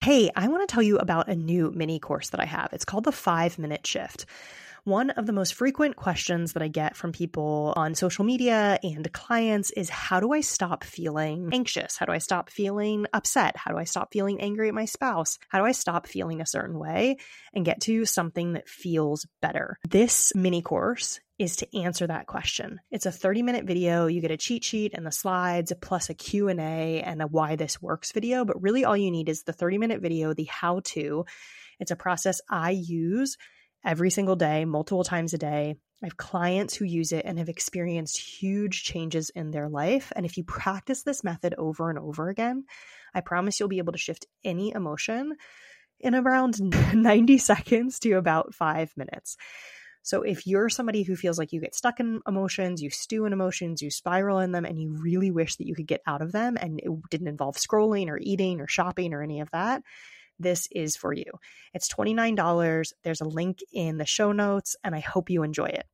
Hey, I want to tell you about a new mini course that I have. It's called the 5-Minute Shift. One of the most frequent questions that I get from people on social media and clients is, how do I stop feeling anxious? How do I stop feeling upset? How do I stop feeling angry at my spouse? How do I stop feeling a certain way and get to something that feels better? This mini course is to answer that question. It's a 30-minute video. You get a cheat sheet and the slides, plus a Q&A and a why this works video. But really all you need is the 30-minute video, the how-to. It's a process I use every single day, multiple times a day. I have clients who use it and have experienced huge changes in their life. And if you practice this method over and over again, I promise you'll be able to shift any emotion in around 90 seconds to about 5 minutes. So if you're somebody who feels like you get stuck in emotions, you stew in emotions, you spiral in them, and you really wish that you could get out of them and it didn't involve scrolling or eating or shopping or any of that, this is for you. It's $29. There's a link in the show notes, and I hope you enjoy it.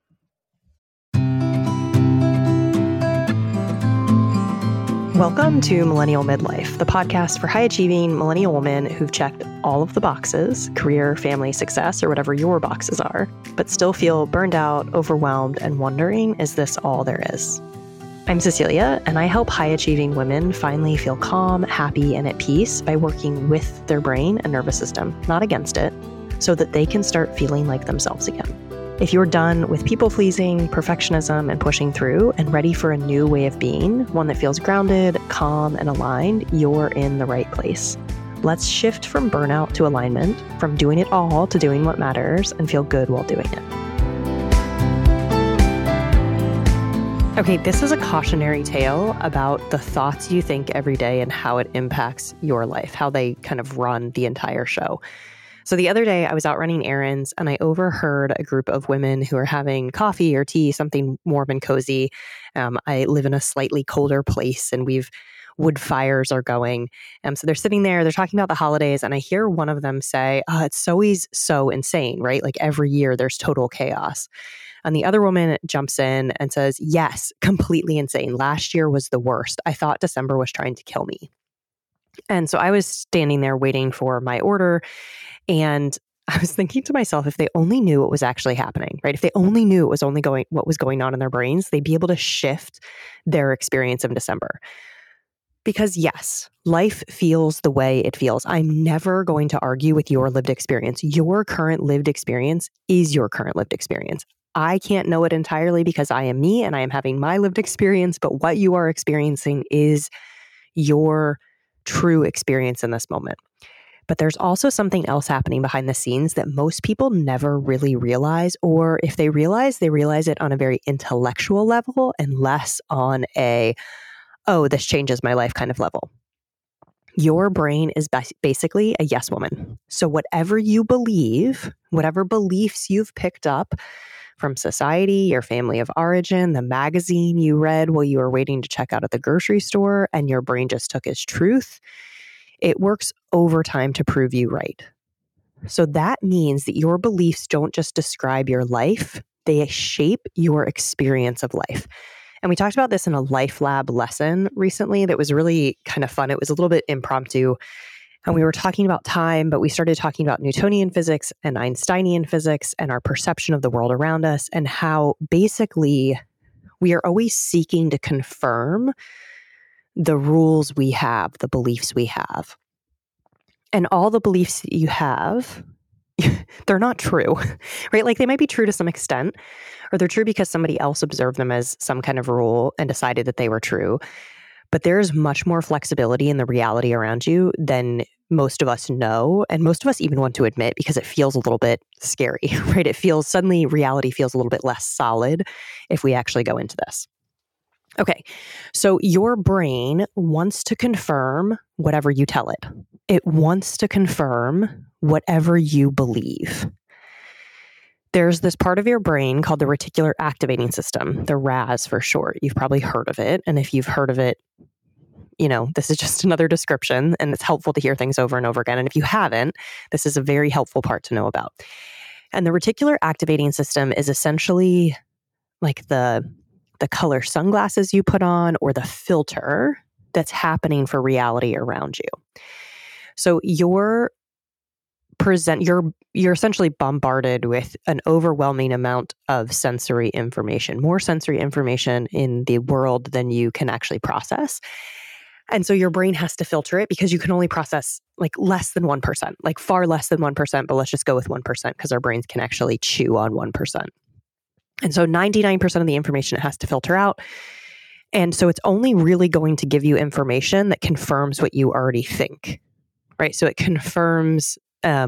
Welcome to Millennial Midlife, the podcast for high-achieving millennial women who've checked all of the boxes, career, family, success, or whatever your boxes are, but still feel burned out, overwhelmed, and wondering, is this all there is? I'm Cecilia, and I help high-achieving women finally feel calm, happy, and at peace by working with their brain and nervous system, not against it, so that they can start feeling like themselves again. If you're done with people-pleasing, perfectionism, and pushing through, and ready for a new way of being, one that feels grounded, calm, and aligned, you're in the right place. Let's shift from burnout to alignment, from doing it all to doing what matters, and feel good while doing it. Okay, this is a cautionary tale about the thoughts you think every day and how it impacts your life, how they kind of run the entire show. So the other day I was out running errands and I overheard a group of women who are having coffee or tea, something warm and cozy. I live in a slightly colder place and wood fires are going. So they're sitting there, they're talking about the holidays, and I hear one of them say, it's always so insane, right? Like every year there's total chaos. And the other woman jumps in and says, yes, completely insane. Last year was the worst. I thought December was trying to kill me. And so I was standing there waiting for my order. And I was thinking to myself, if they only knew what was actually happening, right? If they only knew what was going on in their brains, they'd be able to shift their experience of December. Because yes, life feels the way it feels. I'm never going to argue with your lived experience. Your current lived experience is your current lived experience. I can't know it entirely because I am me and I am having my lived experience, but what you are experiencing is your true experience in this moment. But there's also something else happening behind the scenes that most people never really realize, or if they realize it on a very intellectual level and less on a, oh, this changes my life kind of level. Your brain is basically a yes woman. So whatever you believe, whatever beliefs you've picked up from society, your family of origin, the magazine you read while you were waiting to check out at the grocery store, and your brain just took as truth, it works overtime to prove you right. So that means that your beliefs don't just describe your life, they shape your experience of life. And we talked about this in a Life Lab lesson recently that was really kind of fun. It was a little bit impromptu. And we were talking about time, but we started talking about Newtonian physics and Einsteinian physics and our perception of the world around us, and how basically we are always seeking to confirm the rules we have, the beliefs we have. And all the beliefs that you have, they're not true, right? Like they might be true to some extent, or they're true because somebody else observed them as some kind of rule and decided that they were true. But there's much more flexibility in the reality around you than most of us know, and most of us even want to admit, because it feels a little bit scary, right? Suddenly reality feels a little bit less solid if we actually go into this. Okay, so your brain wants to confirm whatever you tell it. It wants to confirm whatever you believe. There's this part of your brain called the reticular activating system, the RAS for short. You've probably heard of it. And if you've heard of it, this is just another description, and it's helpful to hear things over and over again. And if you haven't, this is a very helpful part to know about. And the reticular activating system is essentially like the color sunglasses you put on, or the filter that's happening for reality around you. So you're essentially bombarded with an overwhelming amount of sensory information, more sensory information in the world than you can actually process. And so your brain has to filter it because you can only process like less than 1%, like far less than 1%, but let's just go with 1% because our brains can actually chew on 1%. And so 99% of the information it has to filter out. And so it's only really going to give you information that confirms what you already think, right? So it confirms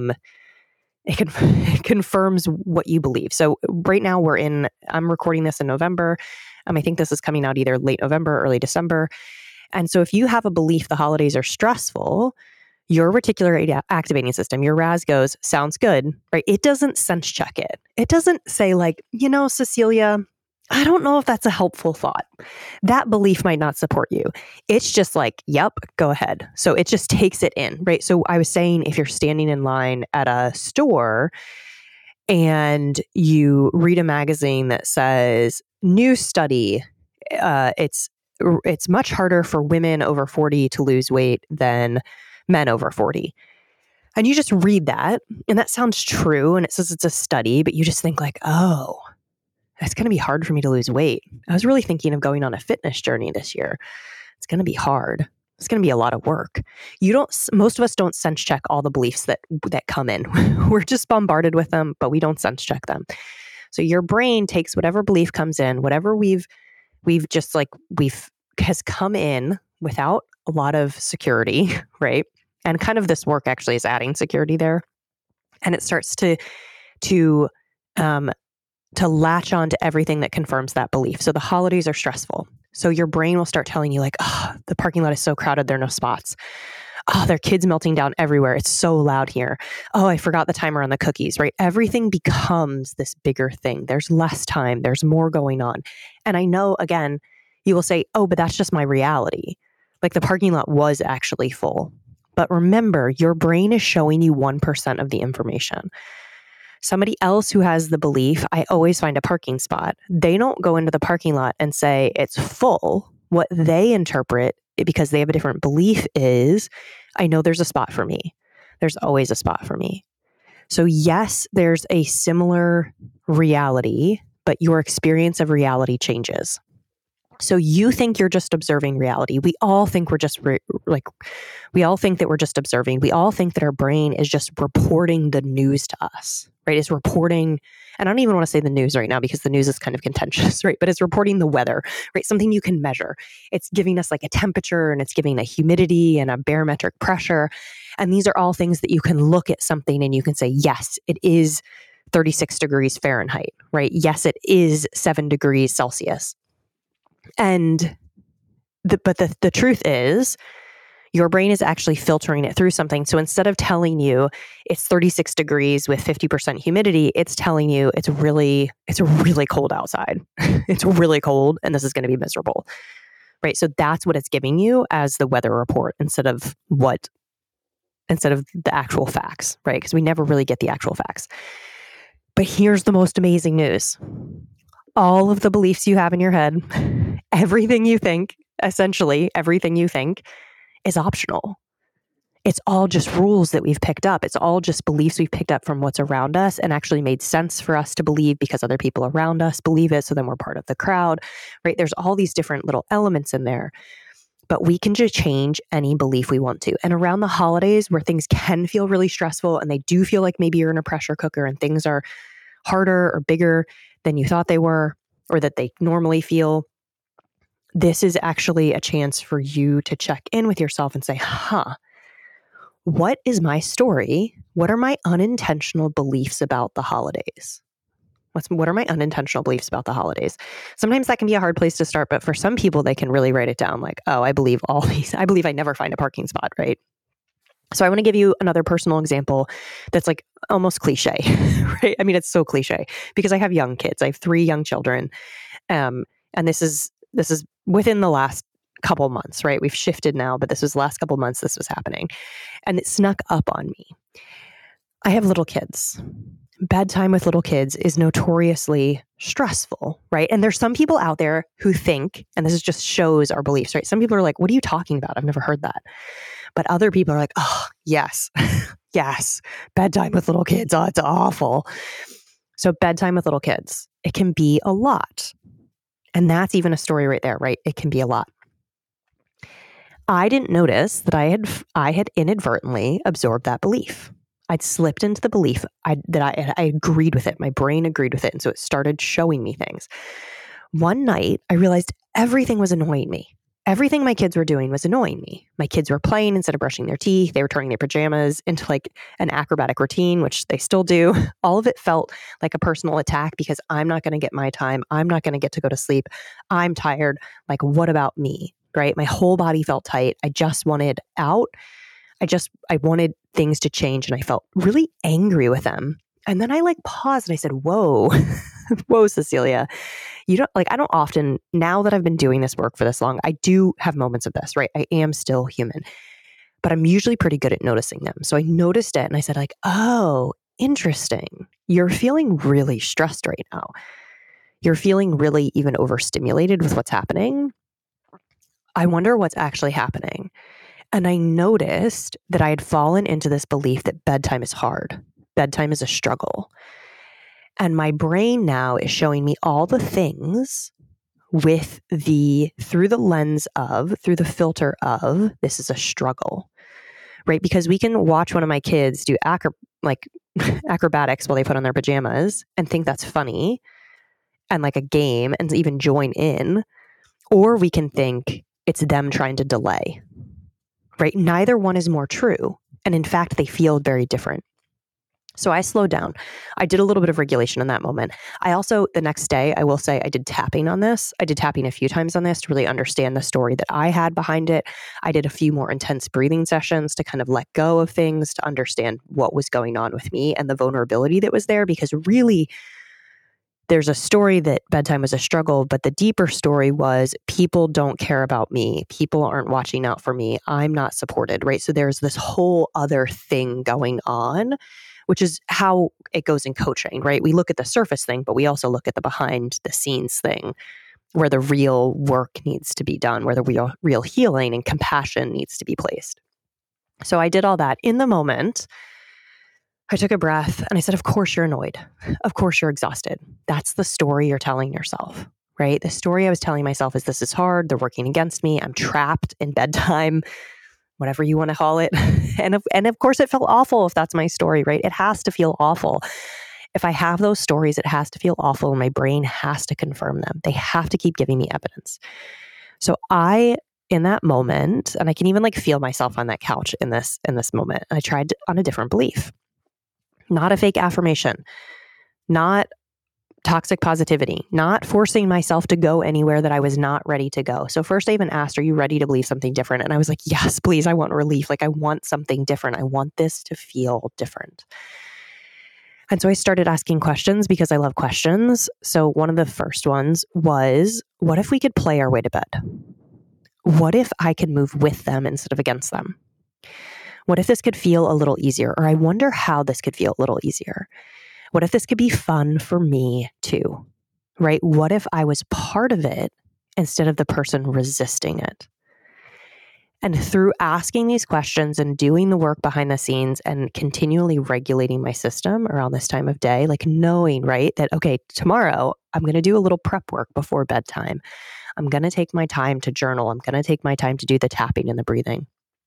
it confirms what you believe. So right now I'm recording this in November. I think this is coming out either late November or early December. And so if you have a belief the holidays are stressful, your reticular activating system, your RAS goes, sounds good, right? It doesn't sense check it. It doesn't say like, Cecilia, I don't know if that's a helpful thought. That belief might not support you. It's just like, yep, go ahead. So it just takes it in, right? So I was saying, if you're standing in line at a store and you read a magazine that says, new study, it's much harder for women over 40 to lose weight than men over 40. And you just read that, and that sounds true, and it says it's a study, but you just think like, oh, it's going to be hard for me to lose weight. I was really thinking of going on a fitness journey this year. It's going to be hard. It's going to be a lot of work. Most of us don't sense check all the beliefs that come in. We're just bombarded with them, but we don't sense check them. So your brain takes whatever belief comes in, whatever has come in without a lot of security, right? And kind of this work actually is adding security there. And it starts to latch on to everything that confirms that belief. So the holidays are stressful. So your brain will start telling you like, oh, the parking lot is so crowded, there are no spots. Oh, there are kids melting down everywhere. It's so loud here. Oh, I forgot the timer on the cookies, right? Everything becomes this bigger thing. There's less time. There's more going on. And I know, again, you will say, oh, but that's just my reality. Like the parking lot was actually full. But remember, your brain is showing you 1% of the information. Somebody else who has the belief, I always find a parking spot, they don't go into the parking lot and say it's full. What they interpret, because they have a different belief, is, I know there's a spot for me. There's always a spot for me. So yes, there's a similar reality, but your experience of reality changes. So you think you're just observing reality. We all think we're just we all think that we're just observing. We all think that our brain is just reporting the news to us, right? It's reporting, and I don't even want to say the news right now because the news is kind of contentious, right? But it's reporting the weather, right? Something you can measure. It's giving us like a temperature, and it's giving a humidity and a barometric pressure. And these are all things that you can look at something and you can say, yes, it is 36 degrees Fahrenheit, right? Yes, it is 7 degrees Celsius. And the truth is, your brain is actually filtering it through something. So instead of telling you it's 36 degrees with 50% humidity, it's telling you it's really cold outside. It's really cold, and this is going to be miserable, right? So that's what it's giving you as the weather report instead of the actual facts, right? Because we never really get the actual facts. But here's the most amazing news. All of the beliefs you have in your head, essentially everything you think is optional. It's all just rules that we've picked up. It's all just beliefs we've picked up from what's around us and actually made sense for us to believe because other people around us believe it. So then we're part of the crowd, right? There's all these different little elements in there, but we can just change any belief we want to. And around the holidays where things can feel really stressful and they do feel like maybe you're in a pressure cooker and things are harder or bigger than you thought they were or that they normally feel, this is actually a chance for you to check in with yourself and say, what is my story? What are my unintentional beliefs about the holidays? What are my unintentional beliefs about the holidays? Sometimes that can be a hard place to start, but for some people, they can really write it down like, oh, I believe all these. I believe I never find a parking spot, right? So I want to give you another personal example that's like almost cliche, right? I mean, it's so cliche because I have young kids. I have 3 young children. And this is within the last couple months, right? We've shifted now, but this was the last couple months this was happening. And it snuck up on me. I have little kids. bedtime with little kids is notoriously stressful, right? And there's some people out there who think, and this is just shows our beliefs, right? Some people are like, what are you talking about? I've never heard that. But other people are like, oh, yes, yes, bedtime with little kids. Oh, it's awful. So bedtime with little kids, it can be a lot. And that's even a story right there, right? It can be a lot. I didn't notice that I had inadvertently absorbed that belief. I'd slipped into the belief that I agreed with it. My brain agreed with it. And so it started showing me things. One night, I realized everything was annoying me. Everything my kids were doing was annoying me. My kids were playing instead of brushing their teeth. They were turning their pajamas into like an acrobatic routine, which they still do. All of it felt like a personal attack because I'm not going to get my time. I'm not going to get to go to sleep. I'm tired. Like, what about me? Right? My whole body felt tight. I just wanted out. I wanted things to change, and I felt really angry with them. And then I like paused and I said, whoa, whoa, Cecilia, I don't often, now that I've been doing this work for this long, I do have moments of this, right? I am still human, but I'm usually pretty good at noticing them. So I noticed it and I said like, oh, interesting. You're feeling really stressed right now. You're feeling really even overstimulated with what's happening. I wonder what's actually happening. And I noticed that I had fallen into this belief that bedtime is hard. Bedtime is a struggle. And my brain now is showing me all the things through the filter of, this is a struggle, right? Because we can watch one of my kids do acrobatics while they put on their pajamas and think that's funny and like a game and even join in, or we can think it's them trying to delay, right? Neither one is more true. And in fact, they feel very different. So I slowed down. I did a little bit of regulation in that moment. I also, the next day, I will say I did tapping on this. I did tapping a few times on this to really understand the story that I had behind it. I did a few more intense breathing sessions to kind of let go of things, to understand what was going on with me and the vulnerability that was there, because really, there's a story that bedtime was a struggle, but the deeper story was people don't care about me. People aren't watching out for me. I'm not supported, right? So there's this whole other thing going on, which is how it goes in coaching, right? We look at the surface thing, but we also look at the behind the scenes thing where the real work needs to be done, where the real healing and compassion needs to be placed. So I did all that. In the moment, I took a breath and I said, of course you're annoyed. Of course you're exhausted. That's the story you're telling yourself, right? The story I was telling myself is this is hard. They're working against me. I'm trapped in bedtime, whatever you want to call it. And of course it felt awful if that's my story, right? It has to feel awful. If I have those stories, it has to feel awful and my brain has to confirm them. They have to keep giving me evidence. So in that moment, and I can even like feel myself on that couch in this moment, I tried on a different belief. Not a fake affirmation, not toxic positivity, not forcing myself to go anywhere that I was not ready to go. So first I even asked, are you ready to believe something different? And I was like, yes, please. I want relief. Like I want something different. I want this to feel different. And so I started asking questions because I love questions. So one of the first ones was, what if we could play our way to bed? What if I could move with them instead of against them? What if this could feel a little easier? Or I wonder how this could feel a little easier. What if this could be fun for me too, right? What if I was part of it instead of the person resisting it? And through asking these questions and doing the work behind the scenes and continually regulating my system around this time of day, like knowing, right, that, okay, tomorrow I'm going to do a little prep work before bedtime. I'm going to take my time to journal. I'm going to take my time to do the tapping and the breathing.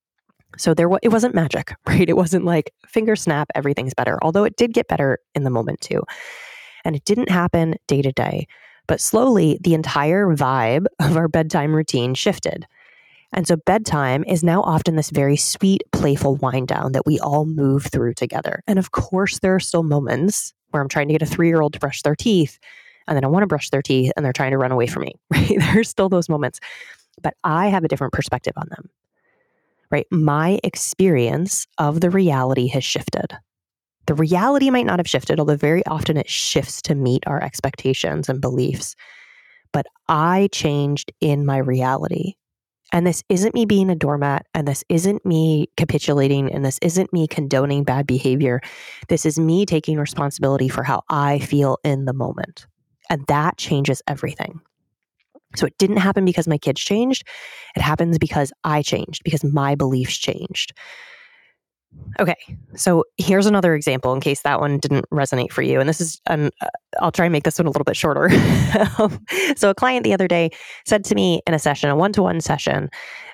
So it wasn't magic, right? It wasn't like finger snap, everything's better. Although it did get better in the moment too. And it didn't happen day to day, but slowly the entire vibe of our bedtime routine shifted. And so bedtime is now often this very sweet, playful wind down that we all move through together. And of course, there are still moments where I'm trying to get a 3-year-old to brush their teeth and they don't want to brush their teeth and they're trying to run away from me, right? There's still those moments, but I have a different perspective on them. Right? My experience of the reality has shifted. The reality might not have shifted, although very often it shifts to meet our expectations and beliefs. But I changed in my reality. And this isn't me being a doormat, and this isn't me capitulating, and this isn't me condoning bad behavior. This is me taking responsibility for how I feel in the moment. And that changes everything. So it didn't happen because my kids changed. It happens because I changed, because my beliefs changed. Okay, so here's another example in case that one didn't resonate for you. And this is, I'll try and make this one a little bit shorter. So a client the other day said to me in a session, a one-to-one session,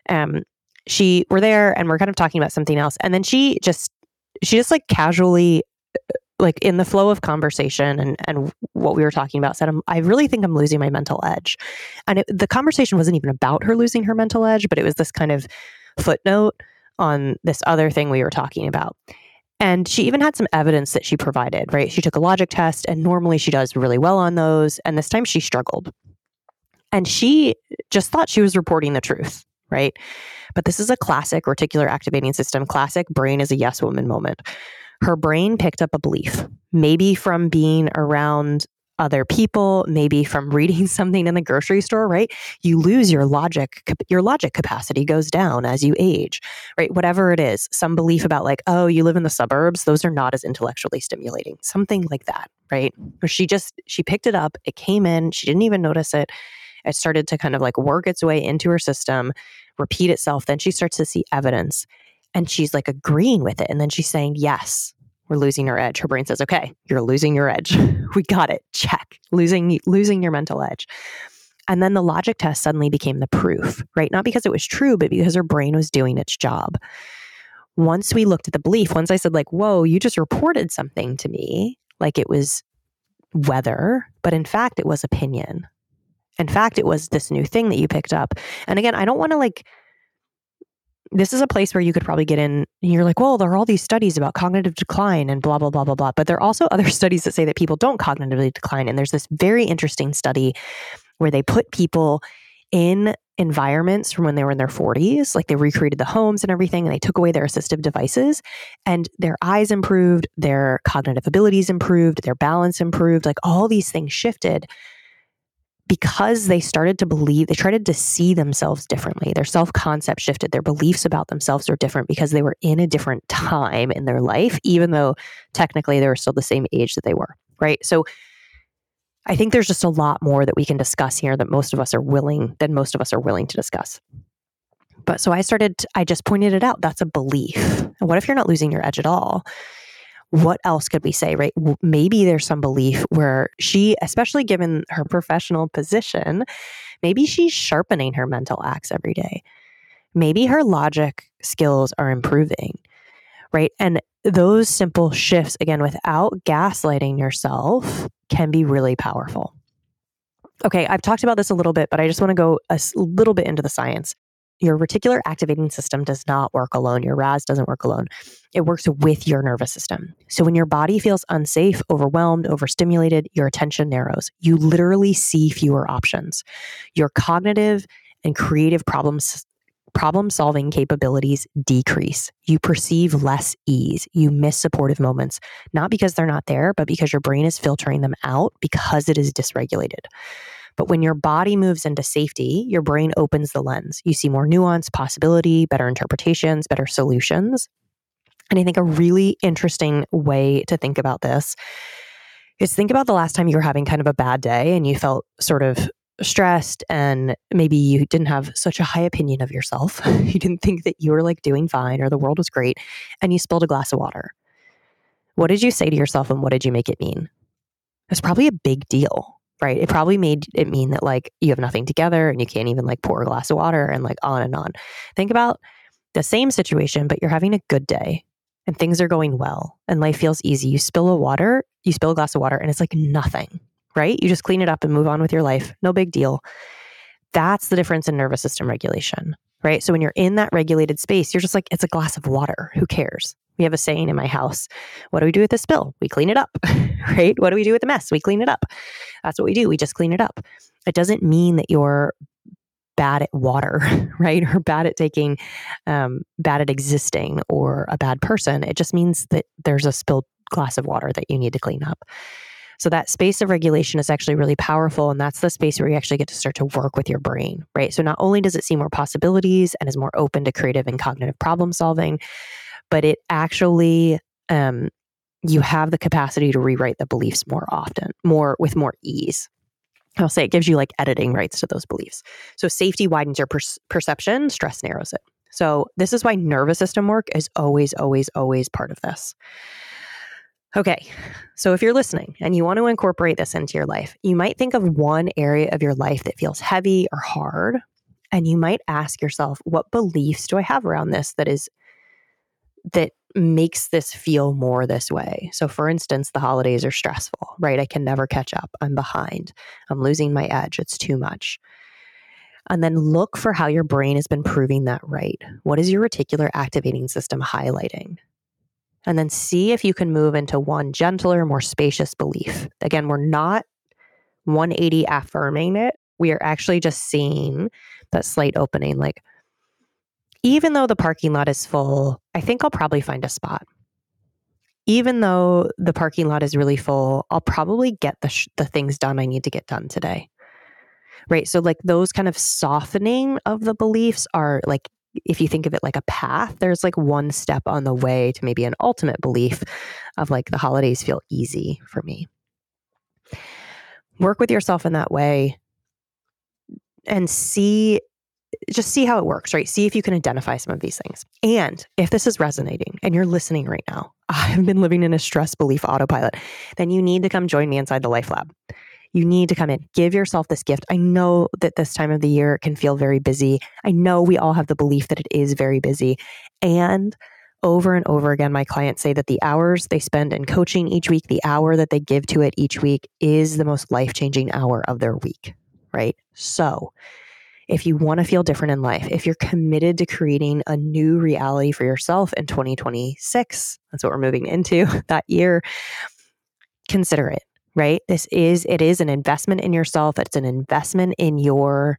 we're there and we're kind of talking about something else. And then she just like casually, like in the flow of conversation and what we were talking about, said, I really think I'm losing my mental edge. And the conversation wasn't even about her losing her mental edge, but it was this kind of footnote on this other thing we were talking about. And she even had some evidence that she provided, right? She took a logic test, and normally she does really well on those. And this time she struggled. And she just thought she was reporting the truth, right? But this is a classic reticular activating system, classic brain is a yes woman moment. Her brain picked up a belief, maybe from being around other people, maybe from reading something in the grocery store, right? You lose your logic capacity goes down as you age, right? Whatever it is, some belief about like, oh, you live in the suburbs, those are not as intellectually stimulating, something like that, right? Or she picked it up, it came in, she didn't even notice it. It started to kind of like work its way into her system, repeat itself. Then she starts to see evidence and she's like agreeing with it. And then she's saying, yes, we're losing our edge. Her brain says, okay, you're losing your edge. We got it. Check. Losing your mental edge. And then the logic test suddenly became the proof, right? Not because it was true, but because her brain was doing its job. Once we looked at the belief, once I said like, whoa, you just reported something to me, like it was weather, but in fact, it was opinion. In fact, it was this new thing that you picked up. And again, I don't want to like, this is a place where you could probably get in and you're like, well, there are all these studies about cognitive decline and blah, blah, blah, blah, blah. But there are also other studies that say that people don't cognitively decline. And there's this very interesting study where they put people in environments from when they were in their 40s, like they recreated the homes and everything, and they took away their assistive devices and their eyes improved, their cognitive abilities improved, their balance improved, like all these things shifted. Because they started to believe, they started to see themselves differently. Their self-concept shifted. Their beliefs about themselves are different because they were in a different time in their life, even though technically they were still the same age that they were, right? So I think there's just a lot more that we can discuss here that most of us are willing to discuss. But so I just pointed it out. That's a belief. And what if you're not losing your edge at all? What else could we say, right? Maybe there's some belief where she, especially given her professional position, maybe she's sharpening her mental axe every day. Maybe her logic skills are improving, right? And those simple shifts, again, without gaslighting yourself, can be really powerful. Okay, I've talked about this a little bit, but I just want to go a little bit into the science. Your reticular activating system does not work alone. Your RAS doesn't work alone. It works with your nervous system. So when your body feels unsafe, overwhelmed, overstimulated, your attention narrows. You literally see fewer options. Your cognitive and creative problem-solving capabilities decrease. You perceive less ease. You miss supportive moments, not because they're not there, but because your brain is filtering them out because it is dysregulated. But when your body moves into safety, your brain opens the lens. You see more nuance, possibility, better interpretations, better solutions. And I think a really interesting way to think about this is think about the last time you were having kind of a bad day and you felt sort of stressed and maybe you didn't have such a high opinion of yourself. You didn't think that you were like doing fine or the world was great and you spilled a glass of water. What did you say to yourself and what did you make it mean? It's probably a big deal. Right? It probably made it mean that like you have nothing together and you can't even like pour a glass of water and like on and on. Think about the same situation, but you're having a good day and things are going well and life feels easy. You spill a glass of water and it's like nothing, right? You just clean it up and move on with your life. No big deal. That's the difference in nervous system regulation, right? So when you're in that regulated space, you're just like, it's a glass of water. Who cares? We have a saying in my house, what do we do with the spill? We clean it up, right? What do we do with the mess? We clean it up. That's what we do. We just clean it up. It doesn't mean that you're bad at water, right? Or bad at bad at existing or a bad person. It just means that there's a spilled glass of water that you need to clean up. So that space of regulation is actually really powerful. And that's the space where you actually get to start to work with your brain, right? So not only does it see more possibilities and is more open to creative and cognitive problem solving, but it actually, you have the capacity to rewrite the beliefs more often, with more ease. I'll say it gives you like editing rights to those beliefs. So safety widens your perception, stress narrows it. So this is why nervous system work is always, always, always part of this. Okay, so if you're listening and you want to incorporate this into your life, you might think of one area of your life that feels heavy or hard, and you might ask yourself, what beliefs do I have around this that makes this feel more this way? So for instance, the holidays are stressful, right? I can never catch up. I'm behind. I'm losing my edge. It's too much. And then look for how your brain has been proving that right. What is your reticular activating system highlighting? And then see if you can move into one gentler, more spacious belief. Again, we're not 180 affirming it. We are actually just seeing that slight opening. Like, even though the parking lot is full, I think I'll probably find a spot. Even though the parking lot is really full, I'll probably get the things done I need to get done today. Right? So like those kind of softening of the beliefs are like, if you think of it like a path, there's like one step on the way to maybe an ultimate belief of like the holidays feel easy for me. Work with yourself in that way and just see how it works, right? See if you can identify some of these things. And if this is resonating and you're listening right now, I've been living in a stress belief autopilot, then you need to come join me inside the Life Lab. You need to come in, give yourself this gift. I know that this time of the year can feel very busy. I know we all have the belief that it is very busy. And over again, my clients say that the hours they spend in coaching each week, the hour that they give to it each week is the most life-changing hour of their week, right? So if you want to feel different in life, if you're committed to creating a new reality for yourself in 2026, that's what we're moving into that year, consider it. Right? It is an investment in yourself. It's an investment in your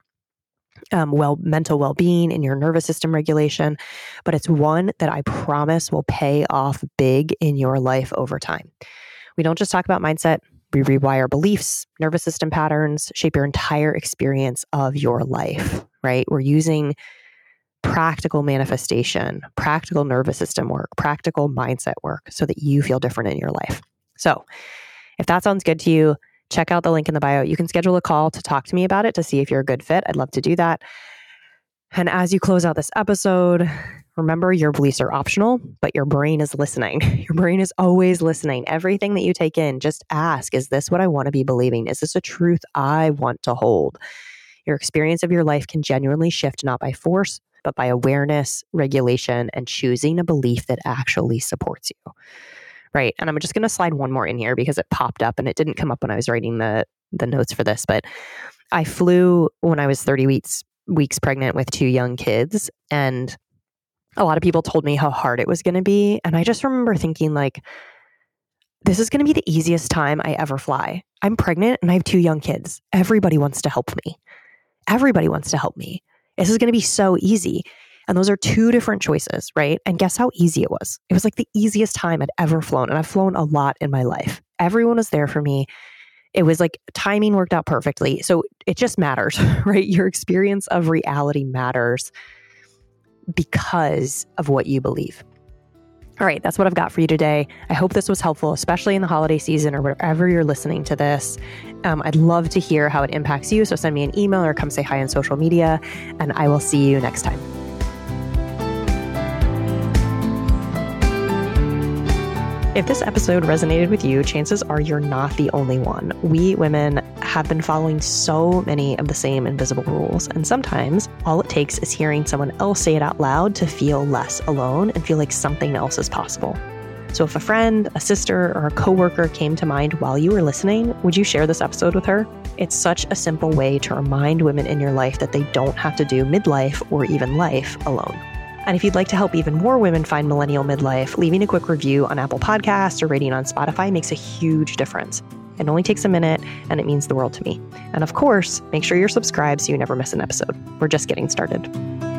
mental well-being, in your nervous system regulation, but it's one that I promise will pay off big in your life over time. We don't just talk about mindset. We rewire beliefs, nervous system patterns, shape your entire experience of your life, right? We're using practical manifestation, practical nervous system work, practical mindset work so that you feel different in your life. So if that sounds good to you, check out the link in the bio. You can schedule a call to talk to me about it to see if you're a good fit. I'd love to do that. And as you close out this episode, remember your beliefs are optional, but your brain is listening. Your brain is always listening. Everything that you take in, just ask, is this what I want to be believing? Is this a truth I want to hold? Your experience of your life can genuinely shift not by force, but by awareness, regulation, and choosing a belief that actually supports you. Right. And I'm just going to slide one more in here because it popped up and it didn't come up when I was writing the notes for this. But I flew when I was 30 weeks pregnant with 2 young kids. And a lot of people told me how hard it was going to be. And I just remember thinking like, this is going to be the easiest time I ever fly. I'm pregnant and I have 2 young kids. Everybody wants to help me. Everybody wants to help me. This is going to be so easy. And those are 2 different choices, right? And guess how easy it was? It was like the easiest time I'd ever flown. And I've flown a lot in my life. Everyone was there for me. It was like timing worked out perfectly. So it just matters, right? Your experience of reality matters because of what you believe. All right, that's what I've got for you today. I hope this was helpful, especially in the holiday season or wherever you're listening to this. I'd love to hear how it impacts you. So send me an email or come say hi on social media, and I will see you next time. If this episode resonated with you, chances are you're not the only one. We women have been following so many of the same invisible rules, and sometimes all it takes is hearing someone else say it out loud to feel less alone and feel like something else is possible. So if a friend, a sister, or a coworker came to mind while you were listening, would you share this episode with her? It's such a simple way to remind women in your life that they don't have to do midlife or even life alone. And if you'd like to help even more women find millennial midlife, leaving a quick review on Apple Podcasts or rating on Spotify makes a huge difference. It only takes a minute, and it means the world to me. And of course, make sure you're subscribed so you never miss an episode. We're just getting started.